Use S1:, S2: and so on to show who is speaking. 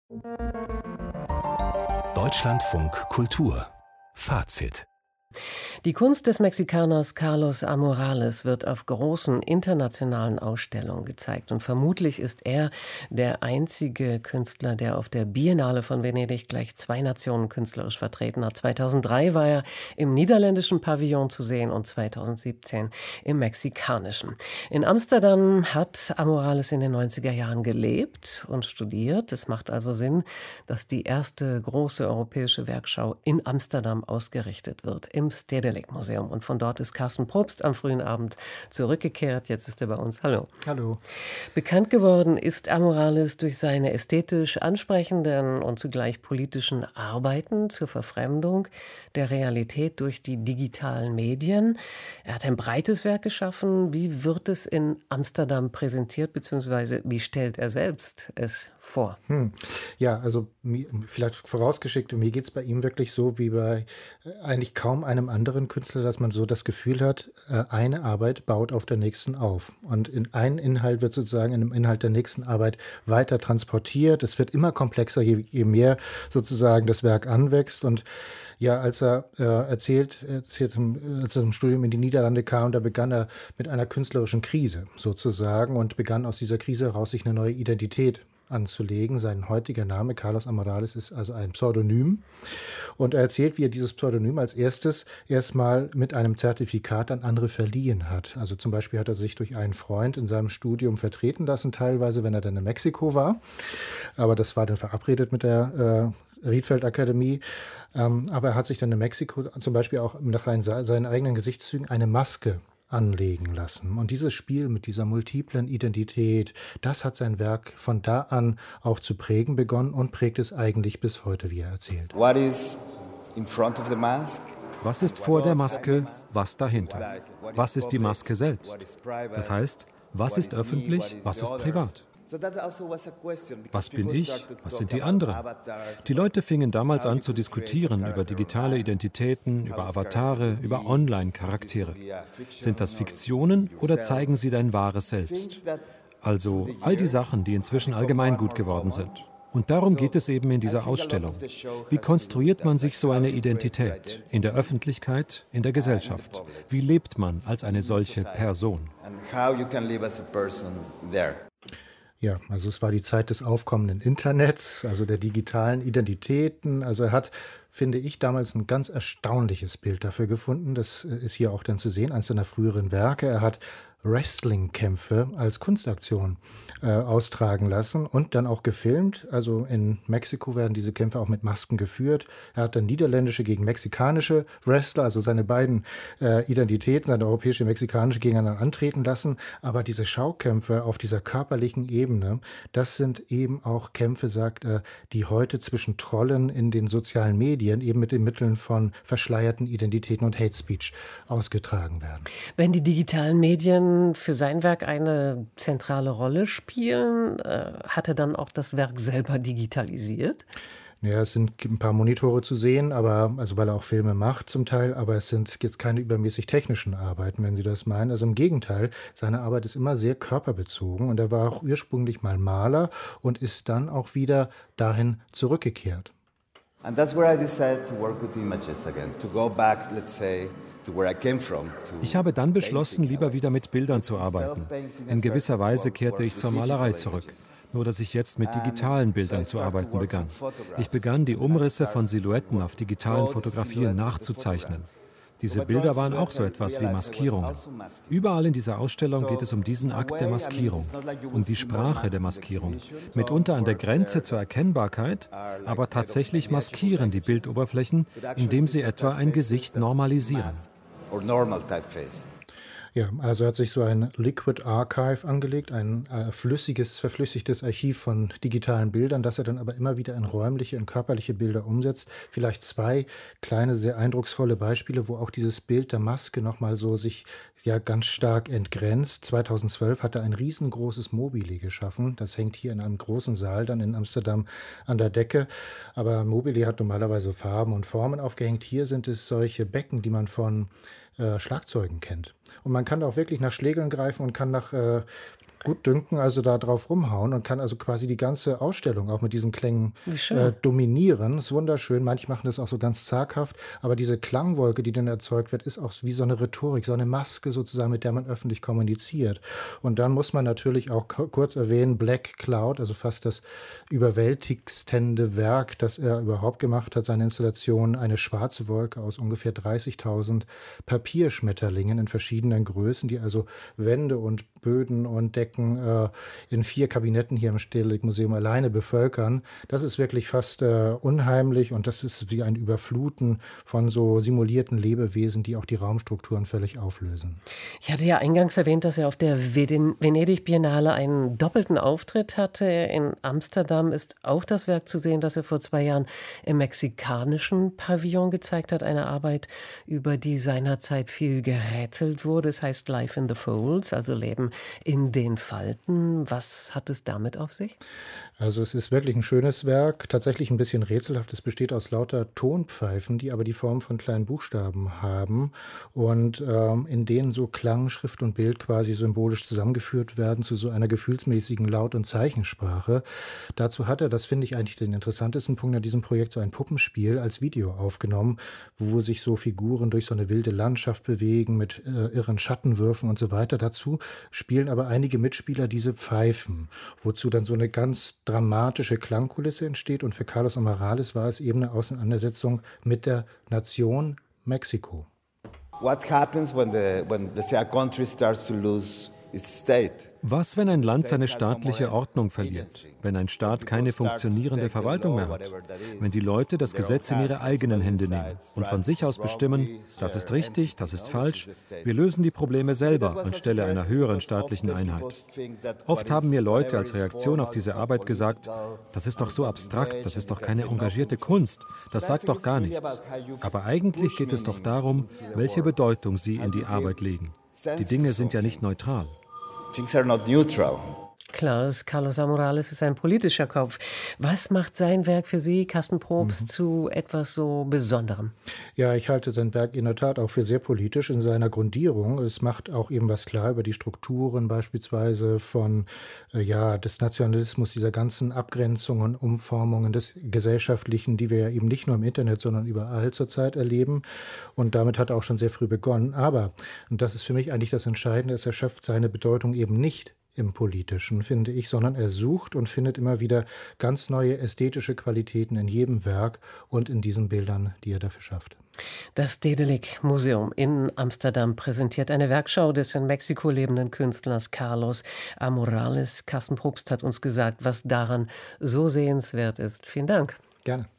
S1: Deutschlandfunk Kultur Fazit.
S2: Die Kunst des Mexikaners Carlos Amorales wird auf großen internationalen Ausstellungen gezeigt. Und vermutlich ist er der einzige Künstler, der auf der Biennale von Venedig gleich 2 Nationen künstlerisch vertreten hat. 2003 war er im niederländischen Pavillon zu sehen und 2017 im mexikanischen. In Amsterdam hat Amorales in den 90er Jahren gelebt und studiert. Es macht also Sinn, dass die erste große europäische Werkschau in Amsterdam ausgerichtet wird, im Stedelijk Museum. Und von dort ist Carsten Probst am frühen Abend zurückgekehrt. Jetzt ist er bei uns. Hallo.
S3: Hallo.
S2: Bekannt geworden ist Amorales durch seine ästhetisch ansprechenden und zugleich politischen Arbeiten zur Verfremdung der Realität durch die digitalen Medien. Er hat ein breites Werk geschaffen. Wie wird es in Amsterdam präsentiert, beziehungsweise wie stellt er selbst es vor?
S3: Ja, also vielleicht vorausgeschickt, mir geht es bei ihm wirklich so wie bei eigentlich kaum einem anderen Künstler, dass man so das Gefühl hat, eine Arbeit baut auf der nächsten auf. Und ein Inhalt wird sozusagen in dem Inhalt der nächsten Arbeit weiter transportiert. Es wird immer komplexer, je mehr sozusagen das Werk anwächst. Und ja, als er als er zum Studium in die Niederlande kam, da begann er mit einer künstlerischen Krise sozusagen und begann aus dieser Krise heraus sich eine neue Identität anzulegen. Sein heutiger Name, Carlos Amorales, ist also ein Pseudonym. Und er erzählt, wie er dieses Pseudonym als erstes erstmal mit einem Zertifikat an andere verliehen hat. Also zum Beispiel hat er sich durch einen Freund in seinem Studium vertreten lassen, teilweise, wenn er dann in Mexiko war. Aber das war dann verabredet mit der Rietveld Akademie. Aber er hat sich dann in Mexiko zum Beispiel auch nach seinen eigenen Gesichtszügen eine Maske anlegen lassen. Und dieses Spiel mit dieser multiplen Identität, das hat sein Werk von da an auch zu prägen begonnen und prägt es eigentlich bis heute, wie er erzählt.
S4: Was ist vor der Maske, was dahinter? Was ist die Maske selbst? Das heißt, was ist öffentlich, was ist privat? Was bin ich? Was sind die anderen? Die Leute fingen damals an zu diskutieren über digitale Identitäten, über Avatare, über Online-Charaktere. Sind das Fiktionen oder zeigen sie dein wahres Selbst? Also all die Sachen, die inzwischen allgemeingut geworden sind. Und darum geht es eben in dieser Ausstellung. Wie konstruiert man sich so eine Identität in der Öffentlichkeit, in der Gesellschaft? Wie lebt man als eine solche Person?
S3: Ja, also es war die Zeit des aufkommenden Internets, also der digitalen Identitäten. Also er hat, finde ich, damals ein ganz erstaunliches Bild dafür gefunden. Das ist hier auch dann zu sehen, eines seiner früheren Werke. Er hat Wrestling-Kämpfe als Kunstaktion austragen lassen und dann auch gefilmt. Also in Mexiko werden diese Kämpfe auch mit Masken geführt. Er hat dann niederländische gegen mexikanische Wrestler, also seine beiden Identitäten, seine europäische und mexikanische, gegeneinander antreten lassen. Aber diese Schaukämpfe auf dieser körperlichen Ebene, das sind eben auch Kämpfe, sagt er, die heute zwischen Trollen in den sozialen Medien eben mit den Mitteln von verschleierten Identitäten und Hate Speech ausgetragen werden.
S2: Wenn die digitalen Medien für sein Werk eine zentrale Rolle spielen, hat er dann auch das Werk selber digitalisiert?
S3: Ja, es sind ein paar Monitore zu sehen, aber also weil er auch Filme macht zum Teil, aber es sind jetzt keine übermäßig technischen Arbeiten, wenn Sie das meinen. Also im Gegenteil, seine Arbeit ist immer sehr körperbezogen und er war auch ursprünglich mal Maler und ist dann auch wieder dahin zurückgekehrt.
S5: And that's where I decided to work with images again, to go back, let's say,
S4: ich habe dann beschlossen, lieber wieder mit Bildern zu arbeiten. In gewisser Weise kehrte ich zur Malerei zurück, nur dass ich jetzt mit digitalen Bildern zu arbeiten begann. Ich begann, die Umrisse von Silhouetten auf digitalen Fotografien nachzuzeichnen. Diese Bilder waren auch so etwas wie Maskierungen. Überall in dieser Ausstellung geht es um diesen Akt der Maskierung, um die Sprache der Maskierung. Mitunter an der Grenze zur Erkennbarkeit, aber tatsächlich maskieren die Bildoberflächen, indem sie etwa ein Gesicht normalisieren.
S3: Ja, also er hat sich so ein Liquid Archive angelegt, ein verflüssigtes Archiv von digitalen Bildern, das er dann aber immer wieder in räumliche und körperliche Bilder umsetzt. Vielleicht 2 kleine, sehr eindrucksvolle Beispiele, wo auch dieses Bild der Maske nochmal so sich ja ganz stark entgrenzt. 2012 hat er ein riesengroßes Mobile geschaffen. Das hängt hier in einem großen Saal dann in Amsterdam an der Decke. Aber Mobile hat normalerweise Farben und Formen aufgehängt. Hier sind es solche Becken, die man von Schlagzeugen kennt. Und man kann auch wirklich nach Schlägeln greifen und kann nach Gutdünken, also da drauf rumhauen und kann also quasi die ganze Ausstellung auch mit diesen Klängen dominieren. Das ist wunderschön. Manche machen das auch so ganz zaghaft, aber diese Klangwolke, die dann erzeugt wird, ist auch wie so eine Rhetorik, so eine Maske sozusagen, mit der man öffentlich kommuniziert. Und dann muss man natürlich auch kurz erwähnen, Black Cloud, also fast das überwältigstende Werk, das er überhaupt gemacht hat, seine Installation, eine schwarze Wolke aus ungefähr 30.000 Papierschmetterlingen in verschiedenen Größen, die also Wände und Böden und Decken in 4 Kabinetten hier im Stedelijk-Museum alleine bevölkern. Das ist wirklich fast unheimlich und das ist wie ein Überfluten von so simulierten Lebewesen, die auch die Raumstrukturen völlig auflösen.
S2: Ich hatte ja eingangs erwähnt, dass er auf der Venedig-Biennale einen doppelten Auftritt hatte. In Amsterdam ist auch das Werk zu sehen, das er vor 2 Jahren im mexikanischen Pavillon gezeigt hat. Eine Arbeit, über die seinerzeit viel gerätselt wurde. Es heißt Life in the Folds, also Leben in den Falten. Was hat es damit auf sich?
S3: Also es ist wirklich ein schönes Werk, tatsächlich ein bisschen rätselhaft. Es besteht aus lauter Tonpfeifen, die aber die Form von kleinen Buchstaben haben und in denen so Klang, Schrift und Bild quasi symbolisch zusammengeführt werden zu so einer gefühlsmäßigen Laut- und Zeichensprache. Dazu hat er, das finde ich eigentlich den interessantesten Punkt an diesem Projekt, so ein Puppenspiel als Video aufgenommen, wo sich so Figuren durch so eine wilde Landschaft bewegen mit irren Schattenwürfen und so weiter. Dazu spielen aber einige Mitspieler diese Pfeifen, wozu dann so eine ganz dramatische Klangkulisse entsteht. Und für Carlos Amorales war es eben eine Auseinandersetzung mit der Nation Mexiko.
S5: What happens when let's say a country starts to lose its state?
S4: Was, wenn ein Land seine staatliche Ordnung verliert? Wenn ein Staat keine funktionierende Verwaltung mehr hat? Wenn die Leute das Gesetz in ihre eigenen Hände nehmen und von sich aus bestimmen, das ist richtig, das ist falsch, wir lösen die Probleme selber anstelle einer höheren staatlichen Einheit. Oft haben mir Leute als Reaktion auf diese Arbeit gesagt, das ist doch so abstrakt, das ist doch keine engagierte Kunst, das sagt doch gar nichts. Aber eigentlich geht es doch darum, welche Bedeutung sie in die Arbeit legen. Die Dinge sind ja nicht neutral.
S5: Things are not neutral.
S2: Klar, Carlos Amorales ist ein politischer Kopf. Was macht sein Werk für Sie, Carsten Probst, zu etwas so Besonderem?
S3: Ja, ich halte sein Werk in der Tat auch für sehr politisch in seiner Grundierung. Es macht auch eben was klar über die Strukturen beispielsweise von des Nationalismus, dieser ganzen Abgrenzungen, Umformungen des Gesellschaftlichen, die wir ja eben nicht nur im Internet, sondern überall zurzeit erleben. Und damit hat er auch schon sehr früh begonnen. Aber, und das ist für mich eigentlich das Entscheidende, es erschöpft seine Bedeutung eben nicht im Politischen, finde ich, sondern er sucht und findet immer wieder ganz neue ästhetische Qualitäten in jedem Werk und in diesen Bildern, die er dafür schafft.
S2: Das Stedelijk-Museum in Amsterdam präsentiert eine Werkschau des in Mexiko lebenden Künstlers Carlos Amorales. Carsten Probst hat uns gesagt, was daran so sehenswert ist. Vielen Dank.
S3: Gerne.